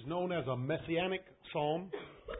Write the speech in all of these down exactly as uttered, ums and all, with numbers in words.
known as a messianic psalm.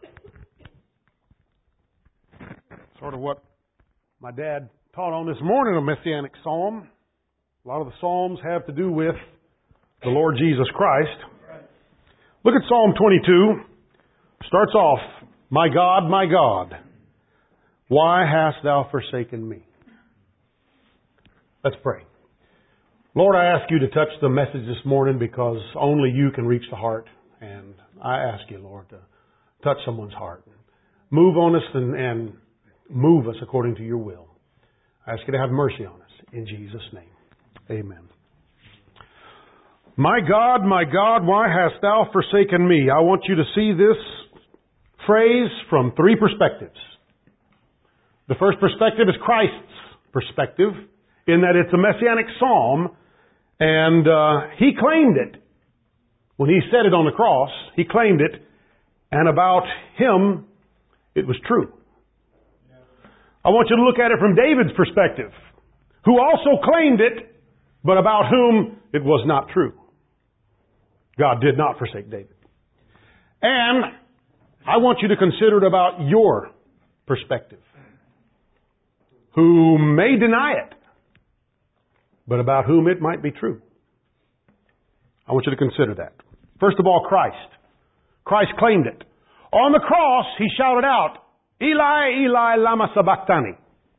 Sort of what my dad taught on this morning, a messianic psalm. A lot of the psalms have to do with the Lord Jesus Christ. Look at Psalm twenty-two. Starts off, "My God, my God, why hast thou forsaken me?" Let's pray. Lord, I ask you to touch the message this morning because only you can reach the heart. And I ask you, Lord, to touch someone's heart. Move on us and, and move us according to your will. I ask you to have mercy on us. In Jesus' name, amen. My God, my God, why hast thou forsaken me? I want you to see this phrase from three perspectives. The first perspective is Christ's perspective, in that it's a messianic psalm, and uh, He claimed it. When He said it on the cross, He claimed it, and about Him, it was true. I want you to look at it from David's perspective, who also claimed it, but about whom it was not true. God did not forsake David. And I want you to consider it about your perspective, who may deny it, but about whom it might be true. I want you to consider that. First of all, Christ. Christ claimed it. On the cross, He shouted out, "Eli, Eli, lama sabachthani."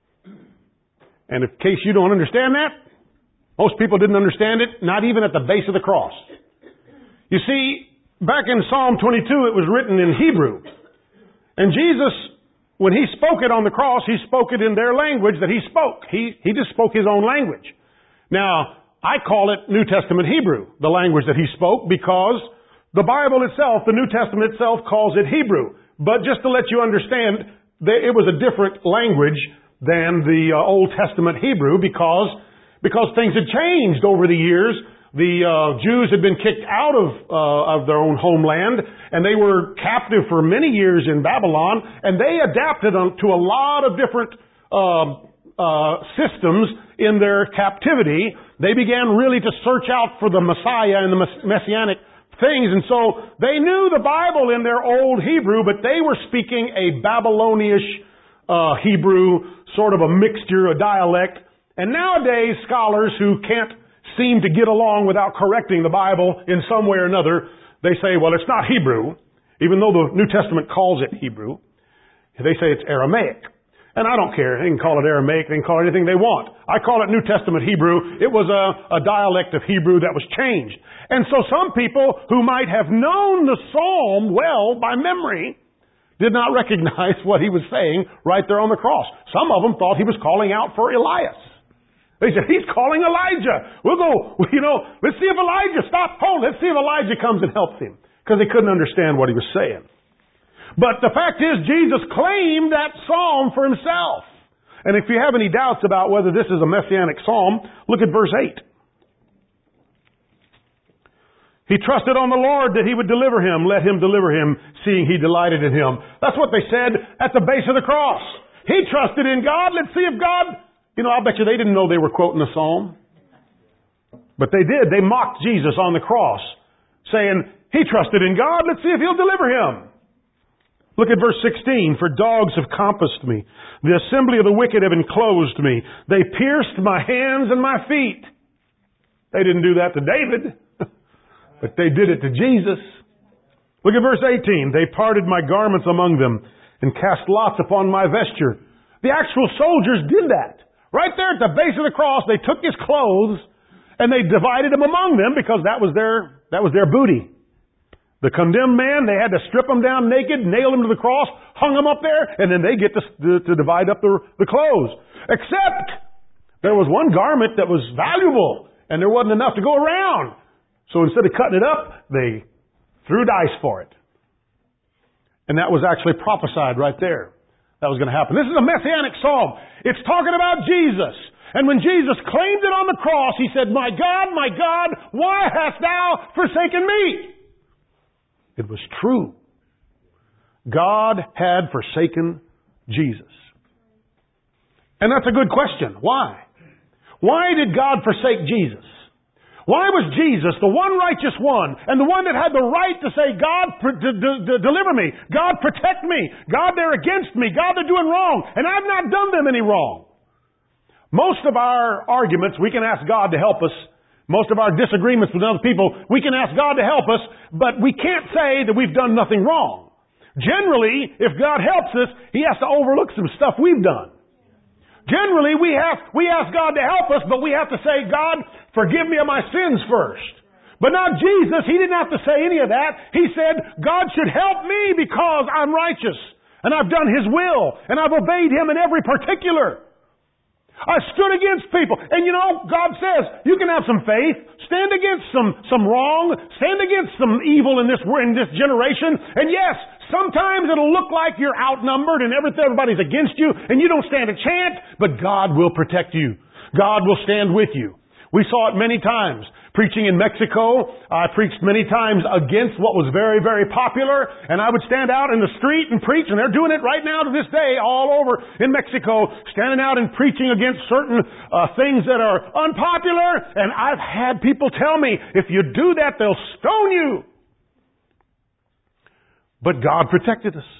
And in case you don't understand that, most people didn't understand it, not even at the base of the cross. You see, back in Psalm twenty-two, it was written in Hebrew. And Jesus, when He spoke it on the cross, He spoke it in their language that He spoke. He, he just spoke His own language. Now, I call it New Testament Hebrew, the language that He spoke, because the Bible itself, the New Testament itself, calls it Hebrew. But just to let you understand, it was a different language than the uh, Old Testament Hebrew because, because things had changed over the years. The uh, Jews had been kicked out of, uh, of their own homeland, and they were captive for many years in Babylon, and they adapted to a lot of different uh, uh, systems in their captivity. They began really to search out for the Messiah and the Messianic things, and so they knew the Bible in their old Hebrew, but they were speaking a Babylonish uh, Hebrew, sort of a mixture, a dialect. And nowadays, scholars who can't seem to get along without correcting the Bible in some way or another, they say, well, it's not Hebrew, even though the New Testament calls it Hebrew. They say it's Aramaic. And I don't care. They can call it Aramaic. They can call it anything they want. I call it New Testament Hebrew. It was a, a dialect of Hebrew that was changed. And so some people who might have known the psalm well by memory did not recognize what he was saying right there on the cross. Some of them thought he was calling out for Elias. They said, he's calling Elijah. We'll go, you know, let's see if Elijah, stop, hold, let's see if Elijah comes and helps him. Because they couldn't understand what he was saying. But the fact is, Jesus claimed that psalm for Himself. And if you have any doubts about whether this is a messianic psalm, look at verse eight. He trusted on the Lord that He would deliver him. Let Him deliver him, seeing He delighted in him. That's what they said at the base of the cross. He trusted in God. Let's see if God... You know, I bet you they didn't know they were quoting the psalm. But they did. They mocked Jesus on the cross, saying, He trusted in God. Let's see if He'll deliver him. Look at verse sixteen. For dogs have compassed me. The assembly of the wicked have enclosed me. They pierced my hands and my feet. They didn't do that to David, but they did it to Jesus. Look at verse eighteen. They parted my garments among them and cast lots upon my vesture. The actual soldiers did that. Right there at the base of the cross, they took His clothes and they divided them among them because that was their, that was their booty. The condemned man, they had to strip him down naked, nail him to the cross, hung him up there, and then they get to, to, to divide up the, the clothes. Except there was one garment that was valuable, and there wasn't enough to go around. So instead of cutting it up, they threw dice for it. And that was actually prophesied right there. That was going to happen. This is a messianic psalm. It's talking about Jesus. And when Jesus claimed it on the cross, He said, My God, my God, why hast thou forsaken me? It was true. God had forsaken Jesus. And that's a good question. Why? Why did God forsake Jesus? Why was Jesus, the one righteous one, and the one that had the right to say, God, pr- d- d- d- deliver me, God, protect me, God, they're against me, God, they're doing wrong, and I've not done them any wrong. Most of our arguments, we can ask God to help us. Most of our disagreements with other people, we can ask God to help us, but we can't say that we've done nothing wrong. Generally, if God helps us, He has to overlook some stuff we've done. Generally, we have, we ask God to help us, but we have to say, God, forgive me of my sins first. But not Jesus. He didn't have to say any of that. He said, God should help me because I'm righteous. And I've done His will. And I've obeyed Him in every particular. I stood against people. And you know, God says, you can have some faith. Stand against some, some wrong. Stand against some evil in this, in this generation. And yes, sometimes it'll look like you're outnumbered and everybody's against you and you don't stand a chance, but God will protect you. God will stand with you. We saw it many times. Preaching in Mexico, I preached many times against what was very, very popular, and I would stand out in the street and preach, and they're doing it right now to this day all over in Mexico, standing out and preaching against certain uh, things that are unpopular, and I've had people tell me, if you do that, they'll stone you. But God protected us.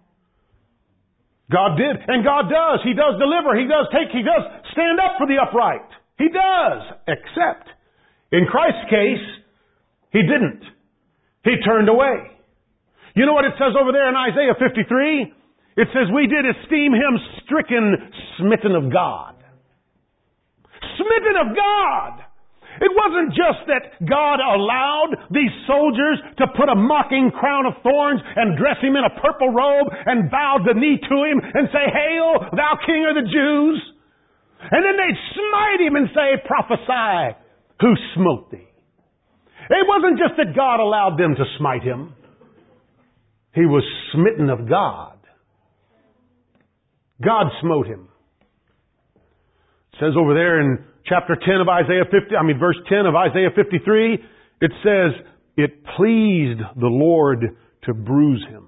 God did, and God does. He does deliver. He does take, He does stand up for the upright. He does, except in Christ's case, He didn't. He turned away. You know what it says over there in Isaiah fifty-three? It says, we did esteem Him stricken, smitten of God. Smitten of God! It wasn't just that God allowed these soldiers to put a mocking crown of thorns and dress Him in a purple robe and bow the knee to Him and say, Hail, thou King of the Jews! And then they'd smite Him and say, prophesy, who smote thee? It wasn't just that God allowed them to smite Him. He was smitten of God. God smote Him. It says over there in chapter ten of Isaiah fifty, I mean verse ten of Isaiah fifty-three, it says, it pleased the Lord to bruise Him.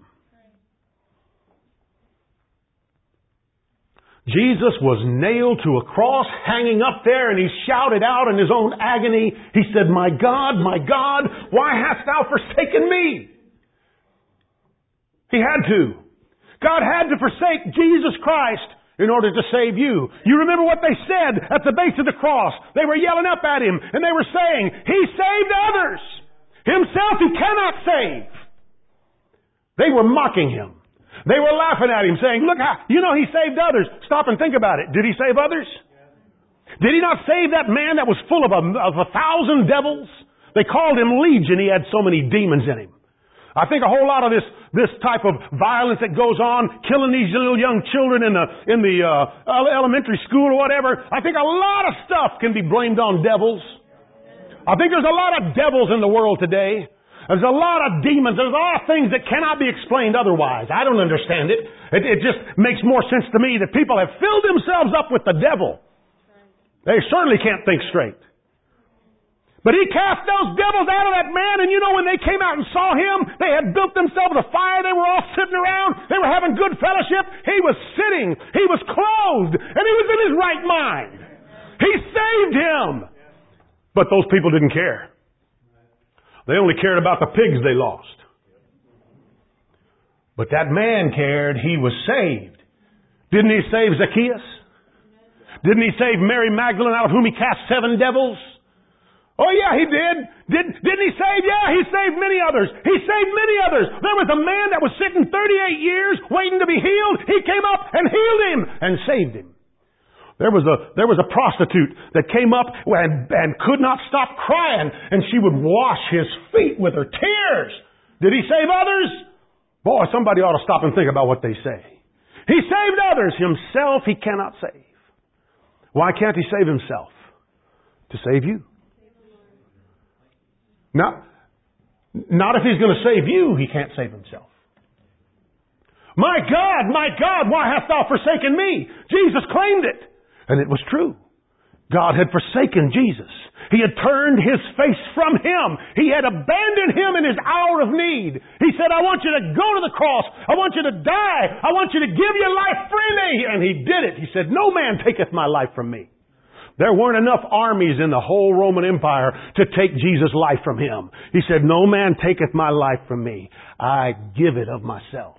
Jesus was nailed to a cross, hanging up there, and He shouted out in His own agony, He said, my God, my God, why hast Thou forsaken me? He had to. God had to forsake Jesus Christ in order to save you. You remember what they said at the base of the cross. They were yelling up at Him, and they were saying, He saved others. Himself He cannot save. They were mocking Him. They were laughing at Him, saying, look how, you know He saved others. Stop and think about it. Did He save others? Did He not save that man that was full of a, of a thousand devils? They called him Legion. He had so many demons in him. I think a whole lot of this, this type of violence that goes on, killing these little young children in the, in the, uh, elementary school or whatever, I think a lot of stuff can be blamed on devils. I think there's a lot of devils in the world today. There's a lot of demons. There's a lot of things that cannot be explained otherwise. I don't understand it. It, it just makes more sense to me that people have filled themselves up with the devil. They certainly can't think straight. But He cast those devils out of that man, and you know when they came out and saw Him, they had built themselves a fire. They were all sitting around. They were having good fellowship. He was sitting. He was clothed. And He was in His right mind. He saved him. But those people didn't care. They only cared about the pigs they lost. But that man cared. He was saved. Didn't He save Zacchaeus? Didn't He save Mary Magdalene, out of whom He cast seven devils? Oh yeah, He did. Did, didn't He save? Yeah, He saved many others. He saved many others. There was a man that was sitting thirty-eight years waiting to be healed. He came up and healed him and saved him. There was a, there was a prostitute that came up and, and could not stop crying, and she would wash His feet with her tears. Did He save others? Boy, somebody ought to stop and think about what they say. He saved others. Himself He cannot save. Why can't He save Himself? To save you. Not, not if He's going to save you, He can't save Himself. My God, my God, why hast Thou forsaken me? Jesus claimed it. And it was true. God had forsaken Jesus. He had turned His face from Him. He had abandoned Him in His hour of need. He said, I want you to go to the cross. I want you to die. I want you to give your life freely. And He did it. He said, no man taketh my life from me, There weren't enough armies in the whole Roman Empire to take Jesus' life from Him. He said, no man taketh my life from me. I give it of myself.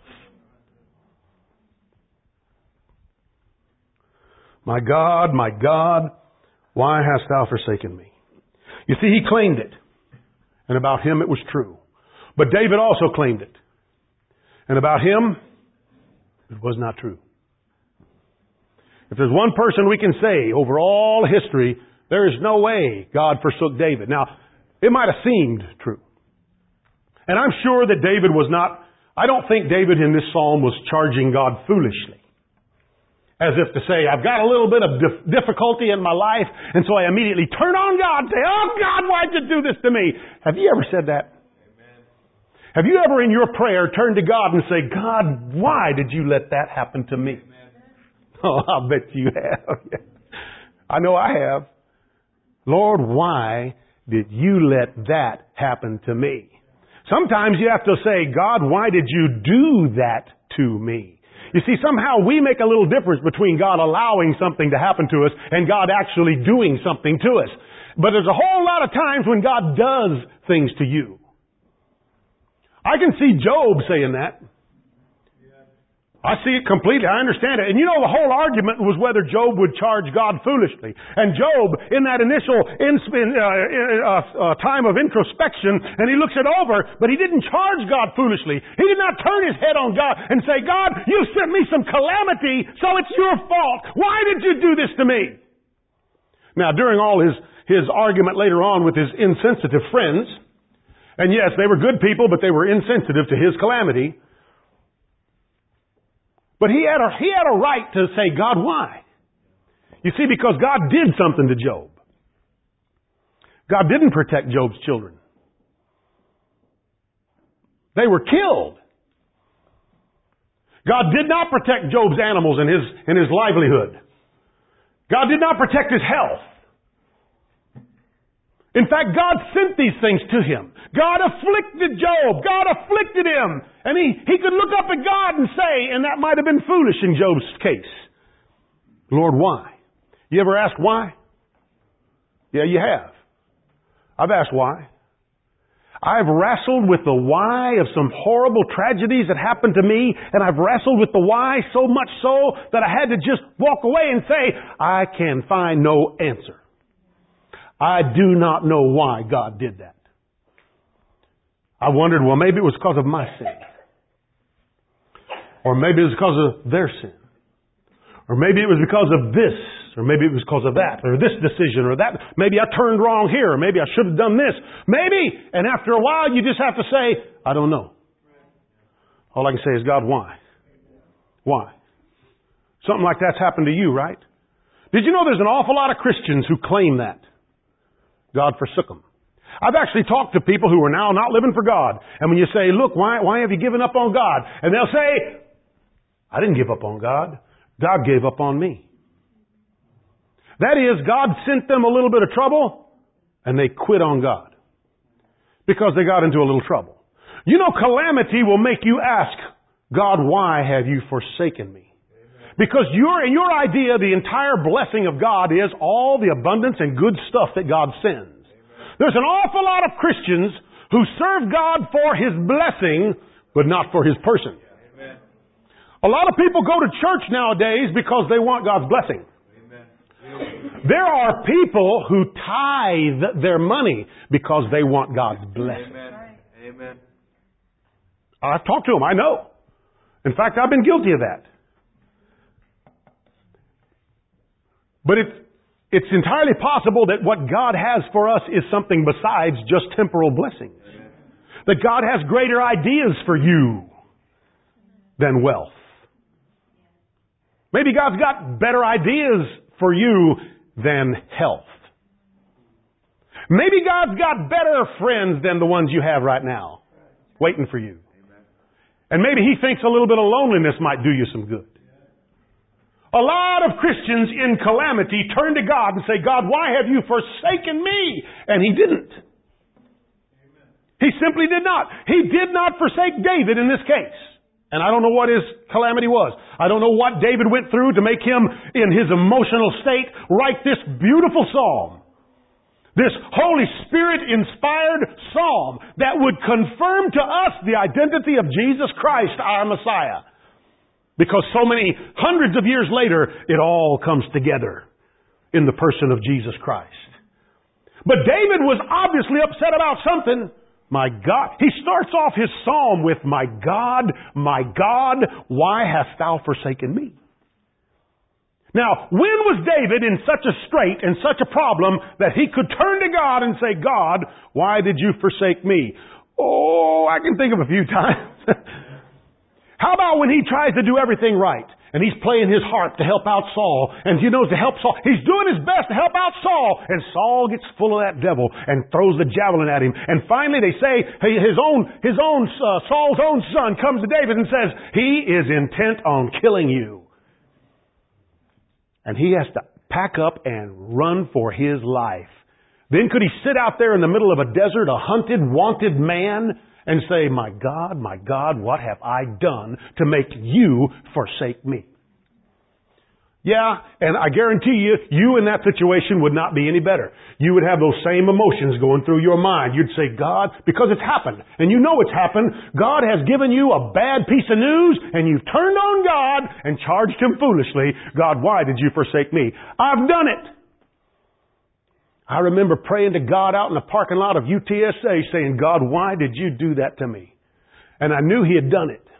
My God, my God, why hast thou forsaken me? You see, he claimed it. And about him it was true. But David also claimed it. And about him, it was not true. If there's one person we can say over all history, there is no way God forsook David. Now, it might have seemed true. And I'm sure that David was not, I don't think David in this psalm was charging God foolishly. As if to say, I've got a little bit of dif- difficulty in my life, and so I immediately turn on God and say, oh God, why'd you do this to me? Have you ever said that? Amen. Have you ever in your prayer turned to God and say, God, why did you let that happen to me? Amen. Oh, I'll bet you have. I know I have. Lord, why did you let that happen to me? Sometimes you have to say, God, why did you do that to me? You see, somehow we make a little difference between God allowing something to happen to us and God actually doing something to us. But there's a whole lot of times when God does things to you. I can see Job saying that. I see it completely. I understand it. And you know, the whole argument was whether Job would charge God foolishly. And Job, in that initial in, uh, uh, uh, time of introspection, and he looks it over, but he didn't charge God foolishly. He did not turn his head on God and say, God, you sent me some calamity, so it's your fault. Why did you do this to me? Now, during all his, his argument later on with his insensitive friends, and yes, they were good people, but they were insensitive to his calamity, but he had a, he had a right to say, God, why? You see, because God did something to Job. God didn't protect Job's children. They were killed. God did not protect Job's animals and his, and his livelihood. God did not protect his health. In fact, God sent these things to him. God afflicted Job. God afflicted him. And he, he could look up at God and say, and that might have been foolish in Job's case, Lord, why? You ever ask why? Yeah, you have. I've asked why. I've wrestled with the why of some horrible tragedies that happened to me, and I've wrestled with the why so much so that I had to just walk away and say, I can find no answer. I do not know why God did that. I wondered, well, maybe it was because of my sin. Or maybe it was because of their sin. Or maybe it was because of this. Or maybe it was because of that. Or this decision or that. Maybe I turned wrong here. Or maybe I should have done this. Maybe. And after a while, you just have to say, I don't know. All I can say is, God, why? Why? Something like that's happened to you, right? Did you know there's an awful lot of Christians who claim that? God forsook them. I've actually talked to people who are now not living for God. And when you say, look, why, why have you given up on God? And they'll say, I didn't give up on God. God gave up on me. That is, God sent them a little bit of trouble and they quit on God because they got into a little trouble. You know, calamity will make you ask, God, why have you forsaken me? Because your, in your idea, the entire blessing of God is all the abundance and good stuff that God sends. Amen. There's an awful lot of Christians who serve God for His blessing, but not for His person. Amen. A lot of people go to church nowadays because they want God's blessing. Amen. There are people who tithe their money because they want God's blessing. Amen. Amen. I've talked to them, I know. In fact, I've been guilty of that. But it's, it's entirely possible that what God has for us is something besides just temporal blessings. Amen. That God has greater ideas for you than wealth. Maybe God's got better ideas for you than health. Maybe God's got better friends than the ones you have right now, waiting for you. And maybe He thinks a little bit of loneliness might do you some good. A lot of Christians in calamity turn to God and say, God, why have you forsaken me? And He didn't. Amen. He simply did not. He did not forsake David in this case. And I don't know what his calamity was. I don't know what David went through to make him, in his emotional state, write this beautiful psalm. This Holy Spirit-inspired psalm that would confirm to us the identity of Jesus Christ, our Messiah. Because so many hundreds of years later, it all comes together in the person of Jesus Christ. But David was obviously upset about something. My God. He starts off his psalm with, my God, my God, why hast thou forsaken me? Now, when was David in such a strait and such a problem that he could turn to God and say, God, why did you forsake me? Oh, I can think of a few times. How about when he tries to do everything right? And he's playing his harp to help out Saul. And he knows to help Saul. He's doing his best to help out Saul. And Saul gets full of that devil and throws the javelin at him. And finally they say, hey, his own, his own, uh, Saul's own son comes to David and says, he is intent on killing you. And he has to pack up and run for his life. Then could he sit out there in the middle of a desert, a hunted, wanted man, and say, my God, my God, what have I done to make you forsake me? Yeah, and I guarantee you, you in that situation would not be any better. You would have those same emotions going through your mind. You'd say, God, because it's happened, and you know it's happened, God has given you a bad piece of news, and you've turned on God and charged Him foolishly. God, why did you forsake me? I've done it. I remember praying to God out in the parking lot of U T S A saying, God, why did you do that to me? And I knew He had done it.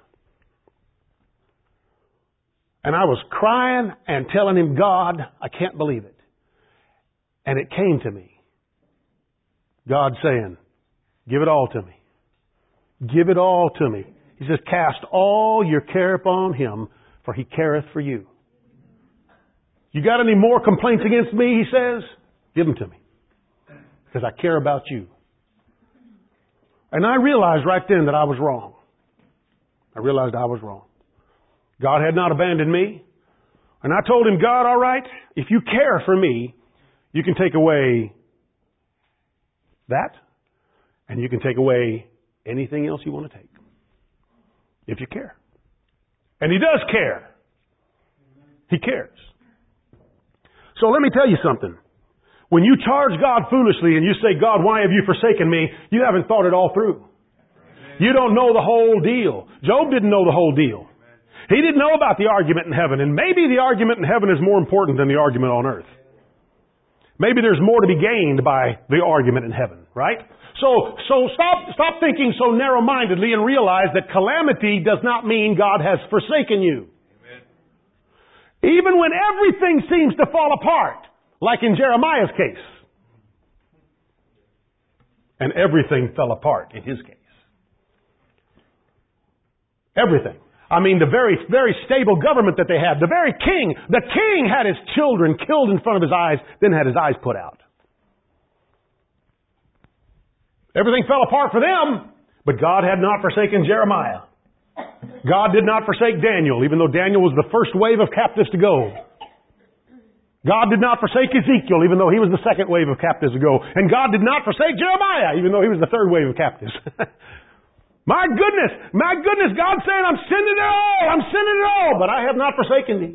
And I was crying and telling Him, God, I can't believe it. And it came to me. God saying, give it all to me. Give it all to me. He says, cast all your care upon Him, for He careth for you. You got any more complaints against me, He says? Give them to me. Because I care about you. And I realized right then that I was wrong. I realized I was wrong. God had not abandoned me. And I told Him, God, all right, if you care for me, you can take away that, and you can take away anything else you want to take. If you care. And He does care. He cares. So let me tell you something. When you charge God foolishly and you say, God, why have you forsaken me? You haven't thought it all through. You don't know the whole deal. Job didn't know the whole deal. He didn't know about the argument in heaven. And maybe the argument in heaven is more important than the argument on earth. Maybe there's more to be gained by the argument in heaven, right? So, so stop, stop thinking so narrow-mindedly and realize that calamity does not mean God has forsaken you. Amen. Even when everything seems to fall apart, like in Jeremiah's case. And everything fell apart in his case. Everything. I mean, the very, very stable government that they had. The very king. The king had his children killed in front of his eyes, then had his eyes put out. Everything fell apart for them, but God had not forsaken Jeremiah. God did not forsake Daniel, even though Daniel was the first wave of captives to go. God did not forsake Ezekiel, even though he was the second wave of captives to go. And God did not forsake Jeremiah, even though he was the third wave of captives. My goodness, my goodness, God's saying, I'm sending it all, I'm sending it all, but I have not forsaken thee.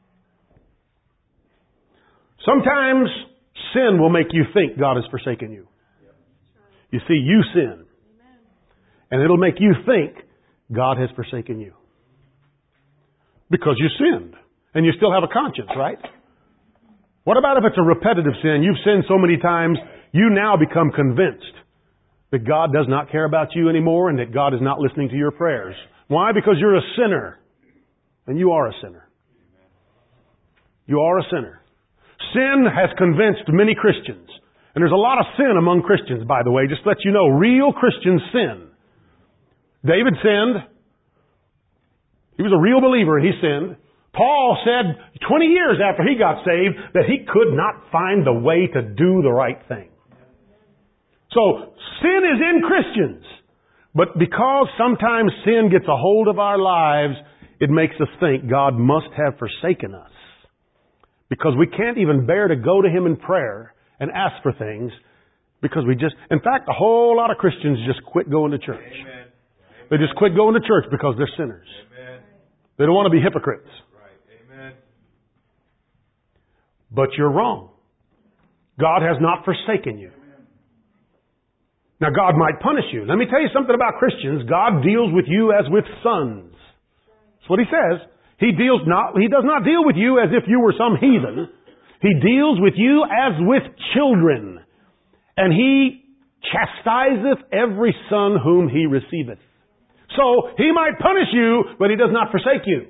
Sometimes sin will make you think God has forsaken you. You see, you sin. And it'll make you think God has forsaken you. Because you sinned. And you still have a conscience, right? What about if it's a repetitive sin? You've sinned so many times, you now become convinced that God does not care about you anymore and that God is not listening to your prayers. Why? Because you're a sinner. And you are a sinner. You are a sinner. Sin has convinced many Christians. And there's a lot of sin among Christians, by the way. Just to let you know, real Christians sin. David sinned. He was a real believer and he sinned. Paul said twenty years after he got saved that he could not find the way to do the right thing. So, sin is in Christians. But because sometimes sin gets a hold of our lives, it makes us think God must have forsaken us. Because we can't even bear to go to Him in prayer and ask for things because we just, in fact, a whole lot of Christians just quit going to church. Amen. They just quit going to church because they're sinners. Amen. They don't want to be hypocrites. Right. Amen. But you're wrong. God has not forsaken you. Now, God might punish you. Let me tell you something about Christians. God deals with you as with sons. That's what He says. He deals not, He does not deal with you as if you were some heathen. He deals with you as with children. And He chastiseth every son whom He receiveth. So, He might punish you, but He does not forsake you.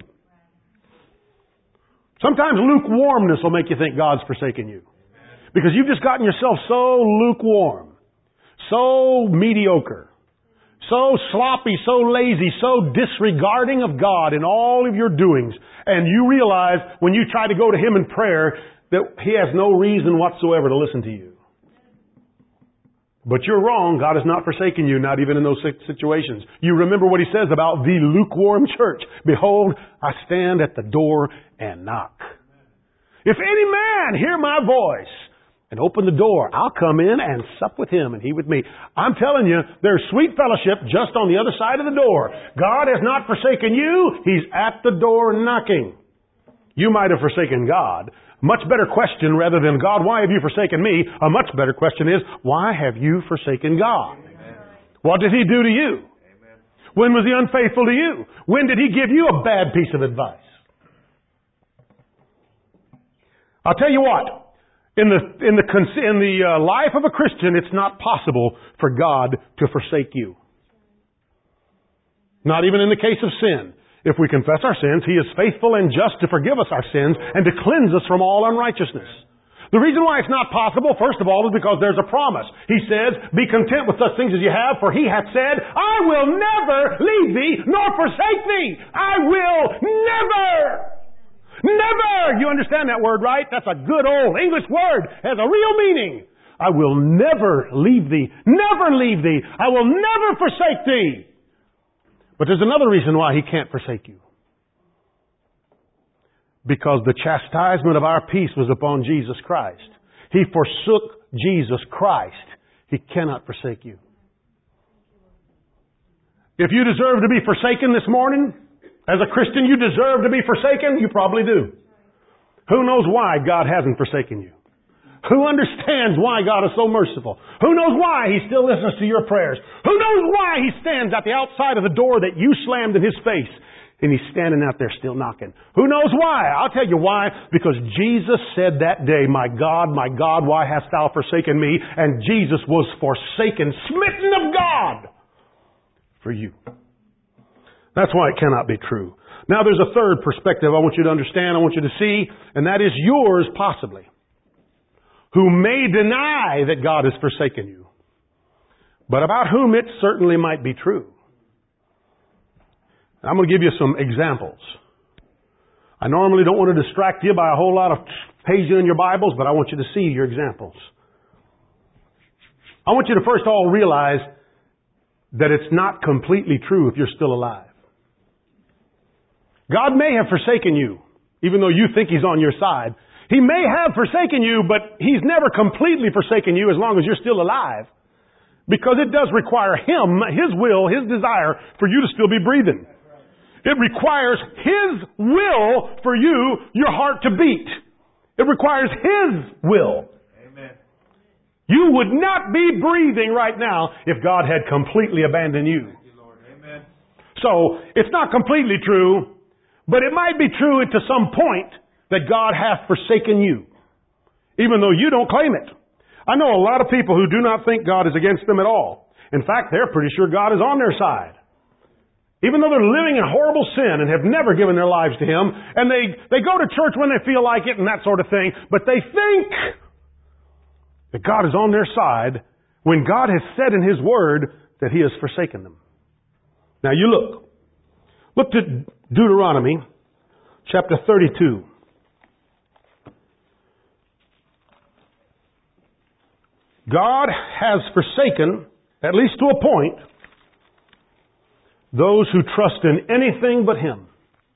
Sometimes lukewarmness will make you think God's forsaken you. Because you've just gotten yourself so lukewarm. So mediocre, so sloppy, so lazy, so disregarding of God in all of your doings. And you realize when you try to go to Him in prayer that He has no reason whatsoever to listen to you. But you're wrong. God has not forsaken you, not even in those situations. You remember what He says about the lukewarm church. Behold, I stand at the door and knock. If any man hear my voice and open the door, I'll come in and sup with him and he with me. I'm telling you, there's sweet fellowship just on the other side of the door. God has not forsaken you. He's at the door knocking. You might have forsaken God. Much better question rather than, God, why have you forsaken me? A much better question is, why have you forsaken God? Amen. What did He do to you? Amen. When was He unfaithful to you? When did He give you a bad piece of advice? I'll tell you what. In the, in the, in the uh, life of a Christian, it's not possible for God to forsake you. Not even in the case of sin. If we confess our sins, He is faithful and just to forgive us our sins and to cleanse us from all unrighteousness. The reason why it's not possible, first of all, is because there's a promise. He says, be content with such things as you have, for He hath said, I will never leave thee nor forsake thee. I will never. Never! You understand that word, right? That's a good old English word. It has a real meaning. I will never leave thee. Never leave thee. I will never forsake thee. But there's another reason why He can't forsake you. Because the chastisement of our peace was upon Jesus Christ. He forsook Jesus Christ. He cannot forsake you. If you deserve to be forsaken this morning, as a Christian, you deserve to be forsaken? You probably do. Who knows why God hasn't forsaken you? Who understands why God is so merciful? Who knows why He still listens to your prayers? Who knows why He stands at the outside of the door that you slammed in His face and He's standing out there still knocking? Who knows why? I'll tell you why. Because Jesus said that day, my God, my God, why hast thou forsaken me? And Jesus was forsaken, smitten of God for you. That's why it cannot be true. Now there's a third perspective I want you to understand, I want you to see, and that is yours possibly. Who may deny that God has forsaken you, but about whom it certainly might be true. I'm going to give you some examples. I normally don't want to distract you by a whole lot of pages in your Bibles, but I want you to see your examples. I want you to first of all realize that it's not completely true if you're still alive. God may have forsaken you, even though you think He's on your side. He may have forsaken you, but He's never completely forsaken you as long as you're still alive. Because it does require Him, His will, His desire for you to still be breathing. It requires His will for you, your heart to beat. It requires His will. Amen. You would not be breathing right now if God had completely abandoned you. Thank you, Lord. Amen. So, it's not completely true. But it might be true to some point that God hath forsaken you, even though you don't claim it. I know a lot of people who do not think God is against them at all. In fact, they're pretty sure God is on their side. Even though they're living in horrible sin and have never given their lives to Him, and they, they go to church when they feel like it and that sort of thing, but they think that God is on their side when God has said in His Word that He has forsaken them. Now you look. Look to Deuteronomy chapter thirty-two. God has forsaken, at least to a point, those who trust in anything but Him.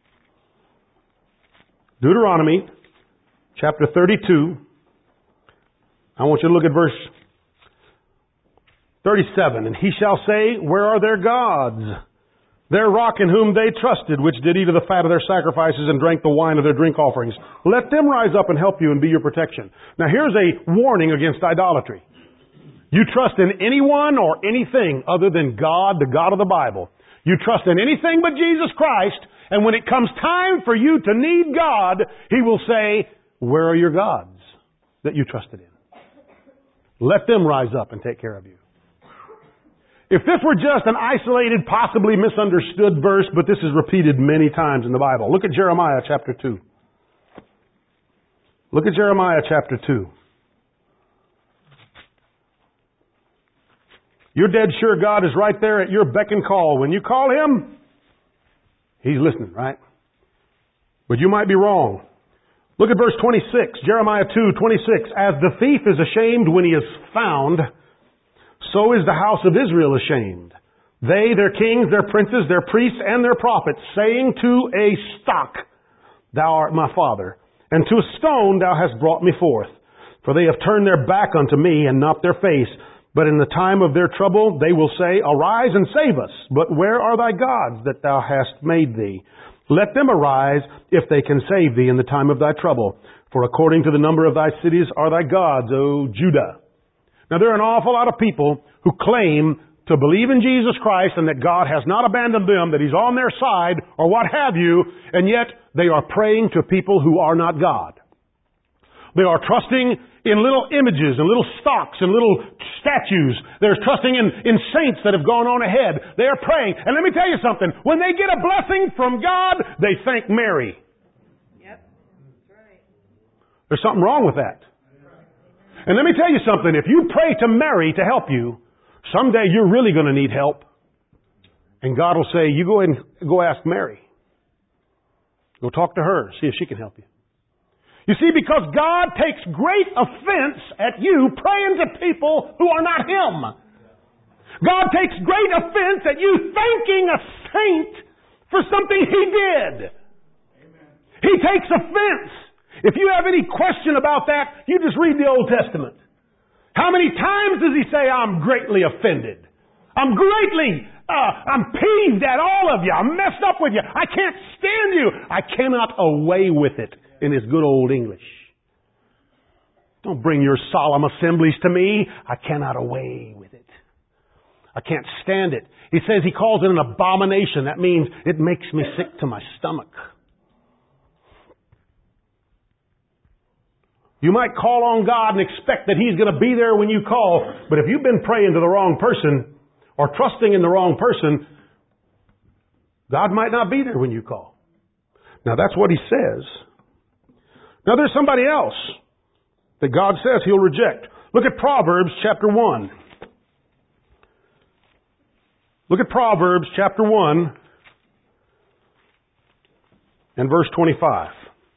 Deuteronomy chapter thirty-two. I want you to look at verse thirty-seven. And he shall say, where are their gods Their rock in whom they trusted, which did eat of the fat of their sacrifices and drank the wine of their drink offerings. Let them rise up and help you and be your protection. Now here's a warning against idolatry. You trust in anyone or anything other than God, the God of the Bible. You trust in anything but Jesus Christ, and when it comes time for you to need God, He will say, where are your gods that you trusted in? Let them rise up and take care of you. If this were just an isolated, possibly misunderstood verse, but this is repeated many times in the Bible. Look at Jeremiah chapter two. Look at Jeremiah chapter two. You're dead sure God is right there at your beck and call. When you call Him, He's listening, right? But you might be wrong. Look at verse twenty-six, Jeremiah two, twenty-six. As the thief is ashamed when he is found, so is the house of Israel ashamed. They, their kings, their princes, their priests, and their prophets, saying to a stock, Thou art my father, and to a stone thou hast brought me forth. For they have turned their back unto me, and not their face. But in the time of their trouble they will say, Arise and save us. But where are thy gods that thou hast made thee? Let them arise, if they can save thee in the time of thy trouble. For according to the number of thy cities are thy gods, O Judah. Now there are an awful lot of people who claim to believe in Jesus Christ and that God has not abandoned them, that He's on their side, or what have you, and yet they are praying to people who are not God. They are trusting in little images and little stocks and little statues. They're trusting in, in saints that have gone on ahead. They are praying. And let me tell you something. When they get a blessing from God, they thank Mary. Yep. That's right. There's something wrong with that. And let me tell you something. If you pray to Mary to help you, someday you're really going to need help. And God will say, you go ahead and go ask Mary. Go talk to her. See if she can help you. You see, because God takes great offense at you praying to people who are not Him. God takes great offense at you thanking a saint for something He did. Amen. He takes offense. If you have any question about that, you just read the Old Testament. How many times does He say, I'm greatly offended? I'm greatly, uh, I'm peeved at all of you. I'm messed up with you. I can't stand you. I cannot away with it. In his good old English. Don't bring your solemn assemblies to me. I cannot away with it. I can't stand it. He says He calls it an abomination. That means it makes me sick to my stomach. You might call on God and expect that He's going to be there when you call, but if you've been praying to the wrong person or trusting in the wrong person, God might not be there when you call. Now that's what He says. Now there's somebody else that God says He'll reject. Look at Proverbs chapter one. Look at Proverbs chapter one and verse twenty-five.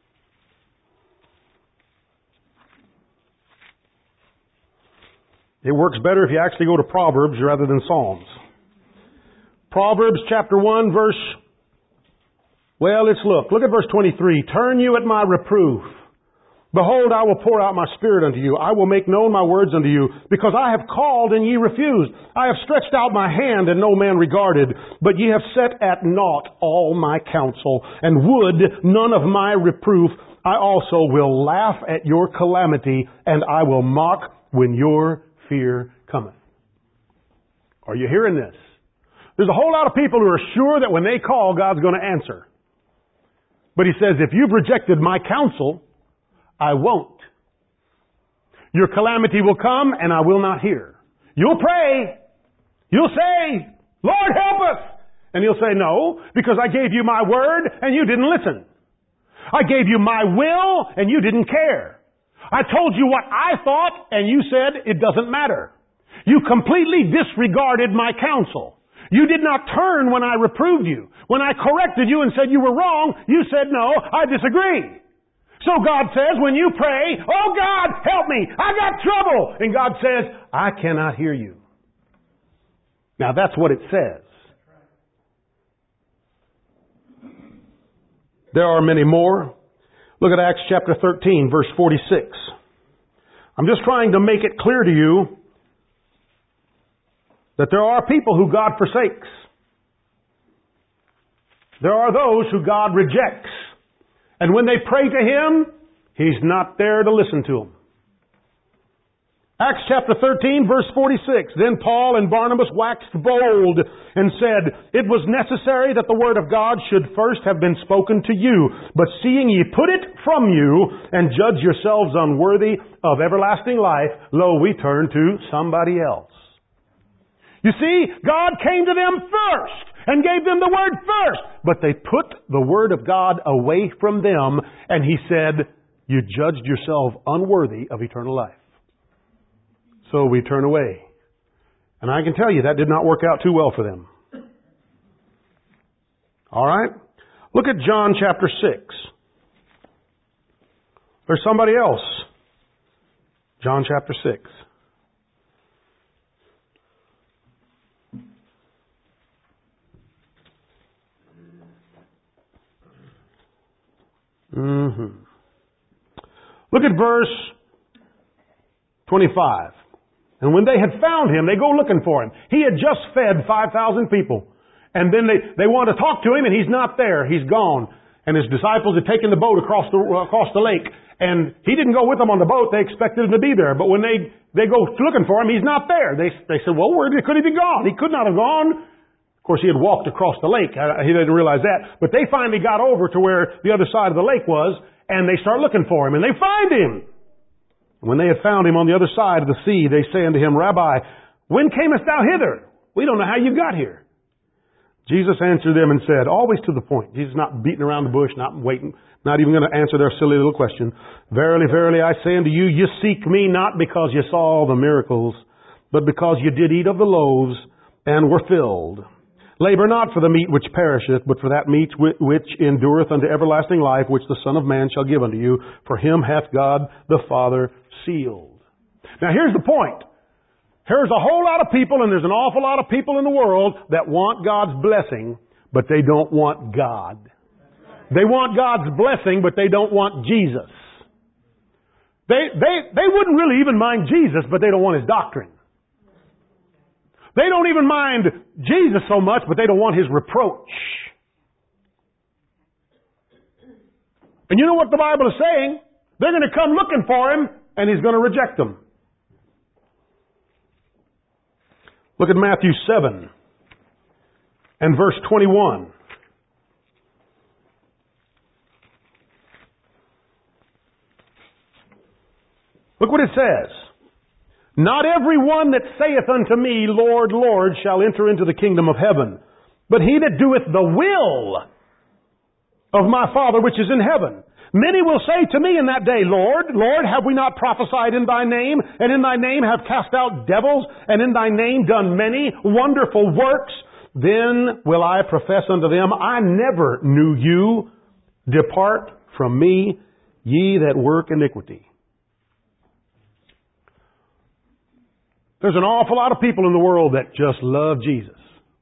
It works better if you actually go to Proverbs rather than Psalms. Proverbs chapter one verse, well, let's look. Look at verse twenty-three. Turn you at my reproof. Behold, I will pour out my spirit unto you. I will make known my words unto you, because I have called and ye refused. I have stretched out my hand and no man regarded. But ye have set at naught all my counsel, and would none of my reproof. I also will laugh at your calamity, and I will mock when your fear cometh. Are you hearing this? There's a whole lot of people who are sure that when they call, God's going to answer. But He says, if you've rejected my counsel, I won't. Your calamity will come and I will not hear. You'll pray. You'll say, Lord, help us. And He'll say, no, because I gave you my word and you didn't listen. I gave you my will and you didn't care. I told you what I thought and you said it doesn't matter. You completely disregarded my counsel. You did not turn when I reproved you. When I corrected you and said you were wrong, you said, no, I disagree. So God says, when you pray, oh God, help me, I got trouble. And God says, I cannot hear you. Now that's what it says. There are many more. Look at Acts chapter thirteen, verse forty-six. I'm just trying to make it clear to you that there are people who God forsakes. There are those who God rejects. And when they pray to Him, He's not there to listen to them. Acts chapter thirteen, verse forty-six. Then Paul and Barnabas waxed bold and said, It was necessary that the word of God should first have been spoken to you. But seeing ye put it from you, and judge yourselves unworthy of everlasting life, lo, we turn to somebody else. You see, God came to them first and gave them the word first. But they put the word of God away from them, and He said, You judged yourself unworthy of eternal life. So we turn away. And I can tell you that did not work out too well for them. All right? Look at John chapter six. There's somebody else. John chapter six. Mm-hmm. Look at verse twenty-five. And when they had found Him, they go looking for Him. He had just fed five thousand people. And then they, they want to talk to Him, and He's not there. He's gone. And His disciples had taken the boat across the, across the lake. And He didn't go with them on the boat. They expected Him to be there. But when they, they go looking for Him, He's not there. They, they said, well, where could He be gone? He could not have gone. Of course, He had walked across the lake. He didn't realize that. But they finally got over to where the other side of the lake was, and they start looking for Him. And they find Him. When they had found Him on the other side of the sea, they say unto Him, Rabbi, when camest thou hither? We don't know how you got here. Jesus answered them and said, always to the point. Jesus not beating around the bush, not waiting, not even going to answer their silly little question. Verily, verily, I say unto you, you seek me not because you saw the miracles, but because you did eat of the loaves and were filled. Labor not for the meat which perisheth, but for that meat which endureth unto everlasting life, which the Son of Man shall give unto you. For Him hath God the Father sealed. Now here's the point. There's a whole lot of people, and there's an awful lot of people in the world that want God's blessing, but they don't want God. They want God's blessing, but they don't want Jesus. They, they, they wouldn't really even mind Jesus, but they don't want His doctrine. They don't even mind Jesus so much, but they don't want His reproach. And you know what the Bible is saying? They're going to come looking for Him, and He's going to reject them. Look at Matthew seven and verse twenty-one. Look what it says. Not every one that saith unto me, Lord, Lord, shall enter into the kingdom of heaven, but he that doeth the will of my Father which is in heaven. Many will say to me in that day, Lord, Lord, have we not prophesied in Thy name, and in Thy name have cast out devils, and in Thy name done many wonderful works? Then will I profess unto them, I never knew you. Depart from me, ye that work iniquity. There's an awful lot of people in the world that just love Jesus.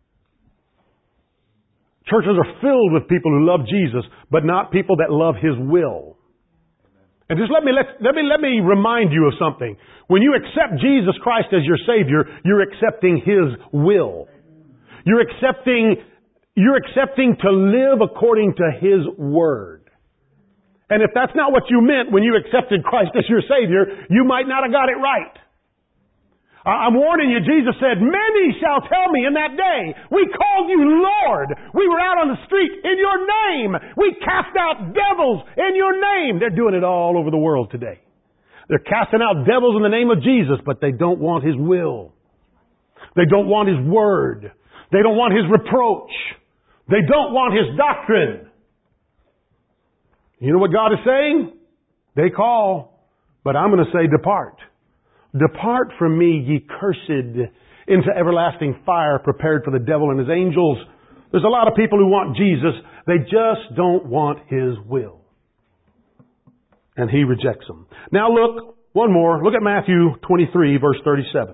Churches are filled with people who love Jesus, but not people that love His will. And just let me, let, let me, let me remind you of something. When you accept Jesus Christ as your Savior, you're accepting His will. You're accepting, you're accepting to live according to His Word. And if that's not what you meant when you accepted Christ as your Savior, you might not have got it right. I'm warning you, Jesus said, many shall tell me in that day, we called you Lord. We were out on the street in your name. We cast out devils in your name. They're doing it all over the world today. They're casting out devils in the name of Jesus, but they don't want His will. They don't want His word. They don't want His reproach. They don't want His doctrine. You know what God is saying? They call, but I'm going to say depart. Depart from me, ye cursed, into everlasting fire prepared for the devil and his angels. There's a lot of people who want Jesus. They just don't want His will. And He rejects them. Now look, one more. Look at Matthew twenty-three, verse thirty-seven.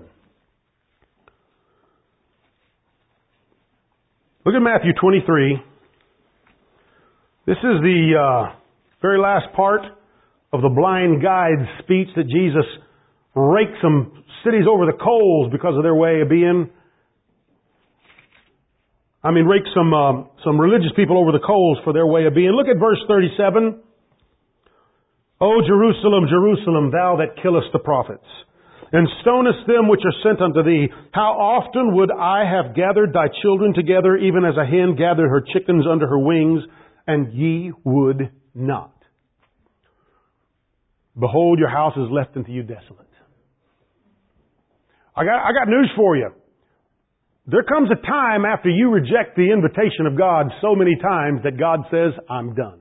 Look at Matthew twenty-three. This is the uh, very last part of the blind guide's speech that Jesus rake some cities over the coals because of their way of being. I mean, rake some, um, some religious people over the coals for their way of being. Look at verse thirty-seven. O Jerusalem, Jerusalem, thou that killest the prophets, and stonest them which are sent unto thee, how often would I have gathered thy children together, even as a hen gathered her chickens under her wings, and ye would not. Behold, your house is left unto you desolate. I got, I got news for you. There comes a time after you reject the invitation of God so many times that God says, I'm done.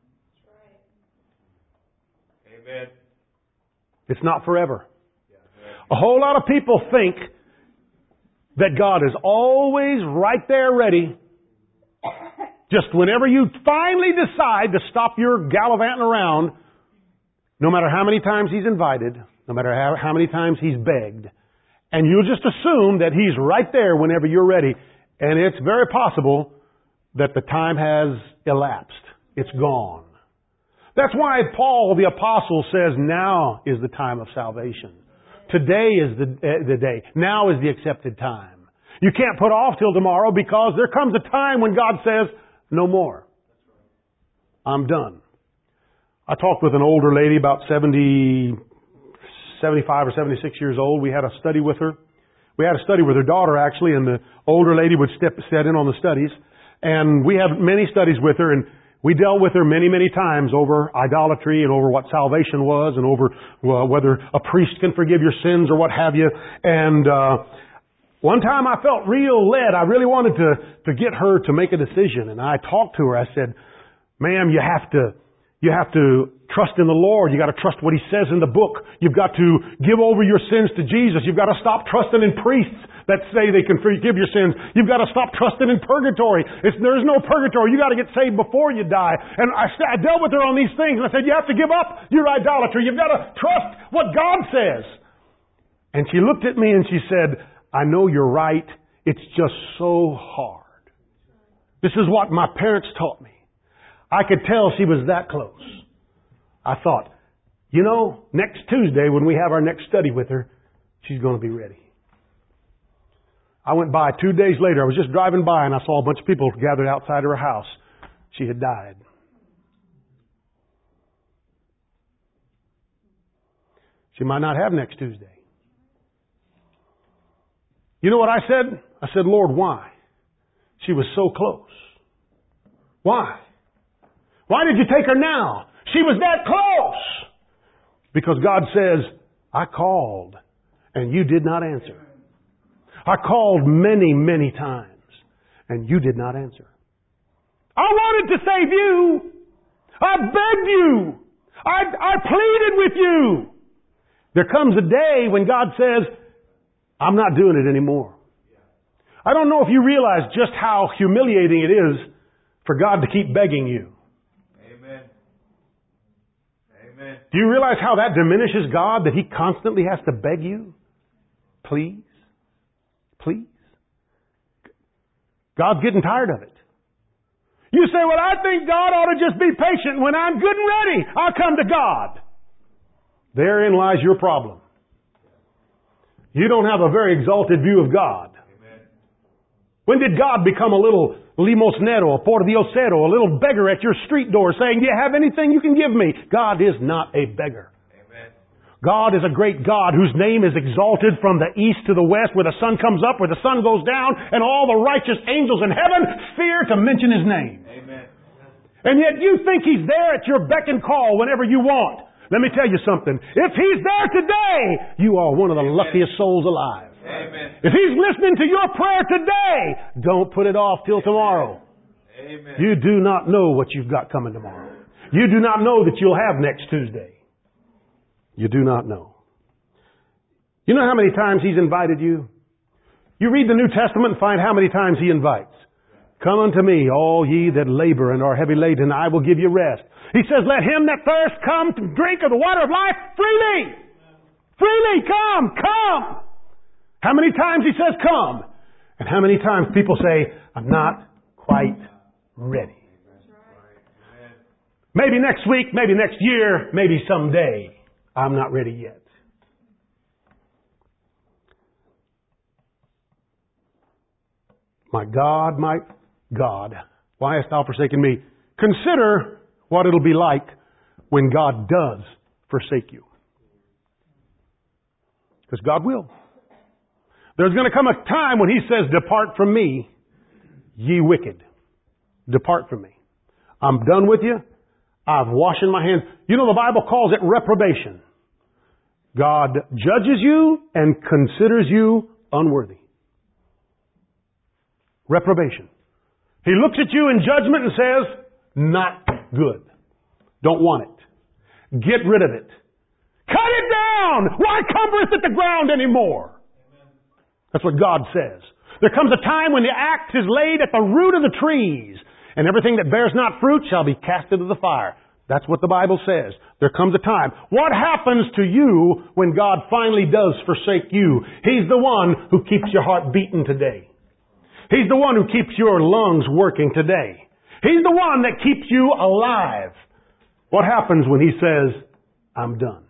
Amen. It's not forever. A whole lot of people think that God is always right there ready. Just whenever you finally decide to stop your gallivanting around, no matter how many times He's invited, no matter how, how many times He's begged, and you'll just assume that He's right there whenever you're ready. And it's very possible that the time has elapsed. It's gone. That's why Paul the Apostle says now is the time of salvation. Today is the, uh, the day. Now is the accepted time. You can't put off till tomorrow because there comes a time when God says, no more. I'm done. I talked with an older lady about seventy, seventy-five or seventy-six years old. We had a study with her. We had a study with her daughter actually, and the older lady would step, sit in on the studies. And we had many studies with her, and we dealt with her many, many times over idolatry and over what salvation was and over uh, whether a priest can forgive your sins or what have you. And uh, one time I felt real led. I really wanted to, to get her to make a decision. And I talked to her. I said, ma'am, you have to You have to trust in the Lord. You got to trust what He says in the book. You've got to give over your sins to Jesus. You've got to stop trusting in priests that say they can forgive your sins. You've got to stop trusting in purgatory. It's, there's no purgatory. You got to get saved before you die. And I, I dealt with her on these things, and I said, you have to give up your idolatry. You've got to trust what God says. And she looked at me and she said, I know you're right. It's just so hard. This is what my parents taught me. I could tell she was that close. I thought, you know, next Tuesday when we have our next study with her, she's going to be ready. I went by two days later. I was just driving by and I saw a bunch of people gathered outside of her house. She had died. She might not have next Tuesday. You know what I said? I said, Lord, why? She was so close. Why? Why did you take her now? She was that close. Because God says, I called and you did not answer. I called many, many times and you did not answer. I wanted to save you. I begged you. I, I pleaded with you. There comes a day when God says, I'm not doing it anymore. I don't know if you realize just how humiliating it is for God to keep begging you. Amen. Amen. Do you realize how that diminishes God, that He constantly has to beg you? Please? Please? God's getting tired of it. You say, well, I think God ought to just be patient. When I'm good and ready, I'll come to God. Therein lies your problem. You don't have a very exalted view of God. Amen. When did God become a little limosnero, a pordiosero, a little beggar at your street door saying, do you have anything you can give me? God is not a beggar. Amen. God is a great God whose name is exalted from the east to the west, where the sun comes up, where the sun goes down, and all the righteous angels in heaven fear to mention His name. Amen. And yet you think He's there at your beck and call whenever you want. Let me tell you something. If He's there today, you are one of the luckiest souls alive. Amen. If He's listening to your prayer today, don't put it off till tomorrow. Amen. You do not know what you've got coming tomorrow. You do not know that you'll have next Tuesday. You do not know. You know how many times He's invited you? You read the New Testament and find how many times He invites. Come unto me, all ye that labor and are heavy laden, and I will give you rest. He says, let him that thirst come to drink of the water of life freely. Freely, come, come. How many times He says come? And how many times people say, I'm not quite ready. Maybe next week, maybe next year, maybe someday. I'm not ready yet. My God, my God, why hast thou forsaken me? Consider what it'll be like when God does forsake you. Because God will. There's going to come a time when He says, depart from me, ye wicked. Depart from me. I'm done with you. I've washed my hands. You know, the Bible calls it reprobation. God judges you and considers you unworthy. Reprobation. He looks at you in judgment and says, not good. Don't want it. Get rid of it. Cut it down! Why cumbereth it the ground anymore? That's what God says. There comes a time when the axe is laid at the root of the trees, and everything that bears not fruit shall be cast into the fire. That's what the Bible says. There comes a time. What happens to you when God finally does forsake you? He's the one who keeps your heart beating today. He's the one who keeps your lungs working today. He's the one that keeps you alive. What happens when He says, I'm done?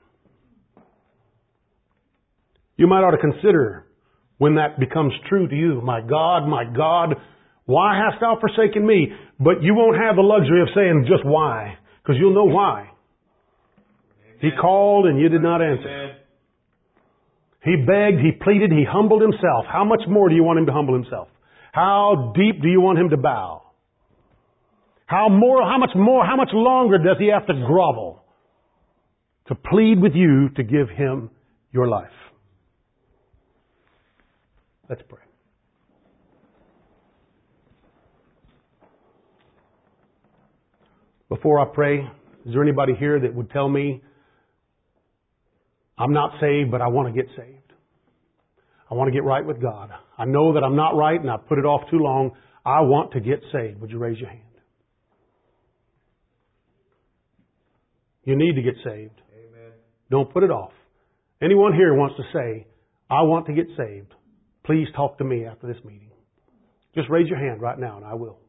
You might ought to consider when that becomes true to you. My God, my God, why hast thou forsaken me? But you won't have the luxury of saying just why, because you'll know why. Amen. He called and you did not answer. Amen. He begged, he pleaded, he humbled himself. How much more do you want him to humble himself? How deep do you want him to bow? How more, how much more, how much longer does he have to grovel to plead with you to give him your life? Let's pray. Before I pray, is there anybody here that would tell me, I'm not saved, but I want to get saved? I want to get right with God. I know that I'm not right and I've put it off too long. I want to get saved. Would you raise your hand? You need to get saved. Amen. Don't put it off. Anyone here wants to say, I want to get saved, please talk to me after this meeting. Just raise your hand right now and I will.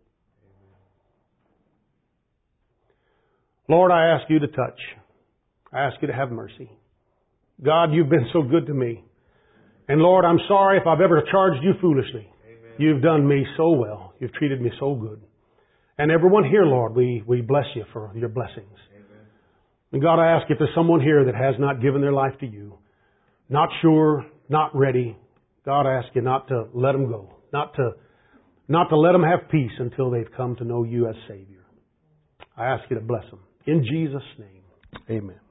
Lord, I ask you to touch. I ask you to have mercy. God, you've been so good to me. And Lord, I'm sorry if I've ever charged you foolishly. Amen. You've done me so well. You've treated me so good. And everyone here, Lord, we, we bless you for your blessings. Amen. And God, I ask if there's someone here that has not given their life to you, not sure, not ready, God, I ask you not to let them go. Not to, not to let them have peace until they've come to know you as Savior. I ask you to bless them. In Jesus' name, amen.